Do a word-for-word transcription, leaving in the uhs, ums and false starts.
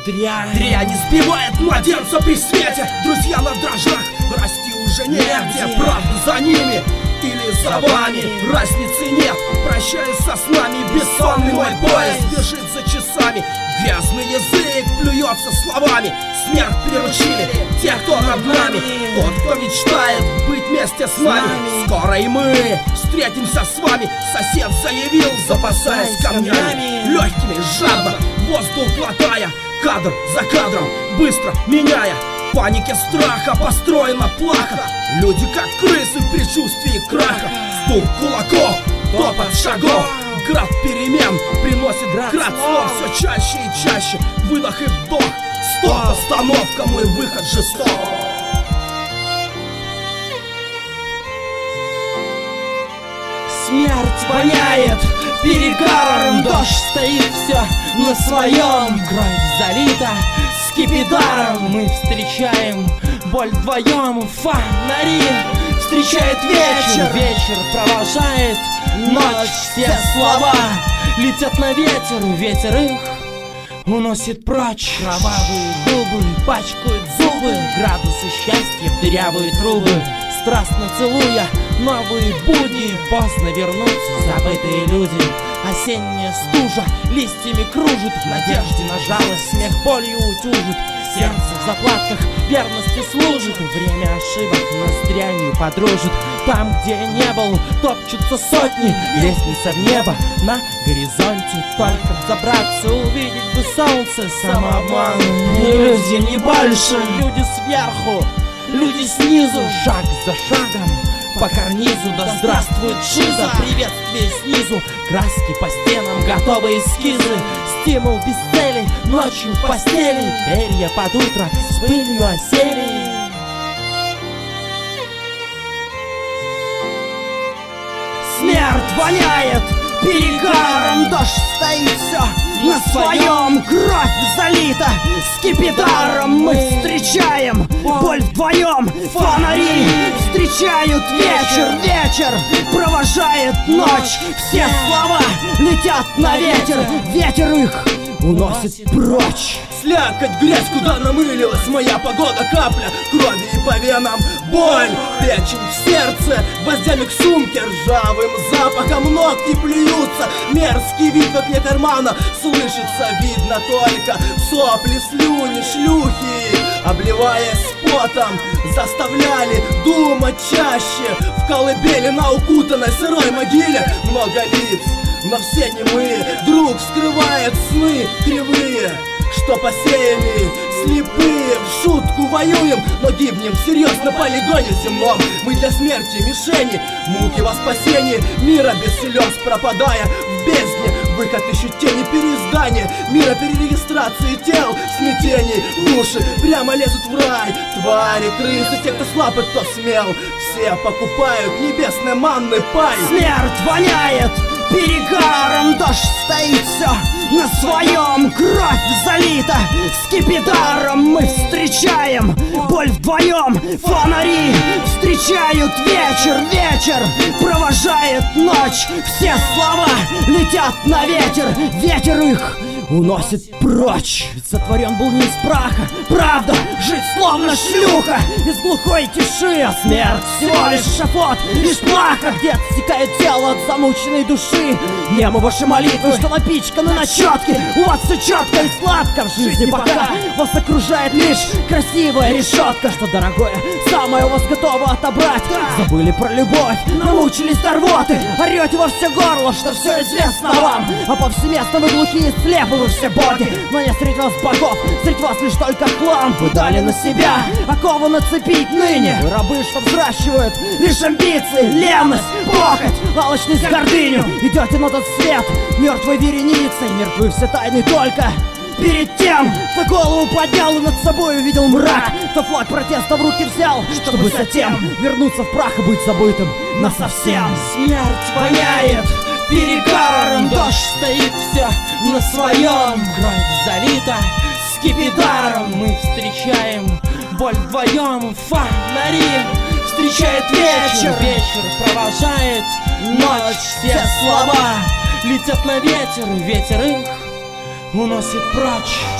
дрянь. Дрянь избивает младенца при свете. Друзья на дрожжах, расти уже негде. Правда за ними или за вами, разницы нет. Прощаюсь со снами, бессонный мой поезд бежит за часами. Грязный язык плюется словами. Смерть приручили те, кто над нами. Тот, кто мечтает быть вместе с нами. Скоро и мы встретимся с вами. Сосед заявил, запасаясь камнями. Легкими, жадно, воздух глотая, кадр за кадром, быстро меняя. В панике страха построена плаха. Люди как крысы в предчувствии краха. Стук кулаков, топот шагов. Град перемен приносит град слов. Все чаще и чаще, выдох и вдох. Стоп, остановка, мой выход жесток. Смерть воняет перегаром, дождь стоит все на своем. Кровь залита скипидаром, мы встречаем боль вдвоем. Фонари встречает вечер, вечер провожает ночь. Все слова летят на ветер, ветер их уносит прочь. Кровавые губы пачкают зубы, градусы счастья в дырявые трубы. Страстно целуя новые будни, поздно вернутся забытые люди. Осенняя стужа листьями кружит, в надежде на жалость смех болью утюжит. Сердце в заплатках верности служит, время ошибок нас дрянью подружит. Там, где не был, топчутся сотни, лестница в небо на горизонте. Только забраться, увидеть бы солнце, самообман. Иллюзий не больше, люди сверху, люди снизу, шаг за шагом по карнизу. Да здравствует шиза, приветствие снизу. Краски по стенам, готовые эскизы. Стимул без цели, ночью в постели. Перья под утро с пылью осели. Смерть воняет перегаром, дождь стоит все на своем. Кровь залита скипидаром, мы встречаем боль вдвоем. Фонари встречают вечер, вечер провожает ночь. Все слова летят на ветер, ветер их уносит прочь. Слякоть, грязь, куда намылилась моя погода, капля крови и по венам боль, печень в сердце, гвоздями к сумке, ржавым запахом ногти плюются. Мерзкий вид в окне кармана слышится, видно только сопли, слюни, шлюхи, обливаясь потом, заставляли думать чаще. В колыбели на укутанной сырой могиле много лиц, но все немые. Друг скрывает сны кривые, что посеяли слепые. В шутку воюем, но гибнем всерьез на полигоне земном. Мы для смерти мишени, муки во спасении мира без слез, пропадая в бездне. Выход ищут тени, переиздания мира, перерегистрации тел в смятении. Души прямо лезут в рай, твари, крысы, те, кто слаб и кто смел. Все покупают небесной манны пай. Смерть воняет перегаром, дождь стоит все на своем. Кровь залита скипидаром, мы встречаем боль вдвоем. Фонари встречают вечер, вечер провожает ночь. Все слова летят на ветер, ветер их уносит прочь. Ведь сотворен был не из праха, правда, жить словно шлюха из глухой тиши. А смерть всего лишь шафот, лишь плаха, где отсекает тело от замученной души. Немо ваши молитвы, что напичканы на четке. У вас все четко и сладко в жизни, пока вас окружает лишь красивая решетка. Что дорогое, самое у вас готово отобрать. Забыли про любовь, намучились до рвоты. Орете во все горло, что все известно вам, а повсеместно вы глухие и слепы, вы все боги. Но не среди вас богов, среди вас лишь только хлам. Вы дали на себя оковы нацепить ныне. Вы рабы, что взращивают лишь амбиции, ленность, похоть, алчность, гордыню. Идете на тот свет мертвой вереницей. Мертвы все тайны только перед тем, кто голову поднял и над собой увидел мрак, кто флаг протеста в руки взял, чтобы затем вернуться в прах и быть забытым насовсем. Смерть воняет перегаром, дождь стоит все на своем. Кровь залита скипидаром, мы встречаем боль вдвоем. Фонари встречает вечер, вечер провожает ночь. Все слова летят на ветер, ветер их уносит прочь.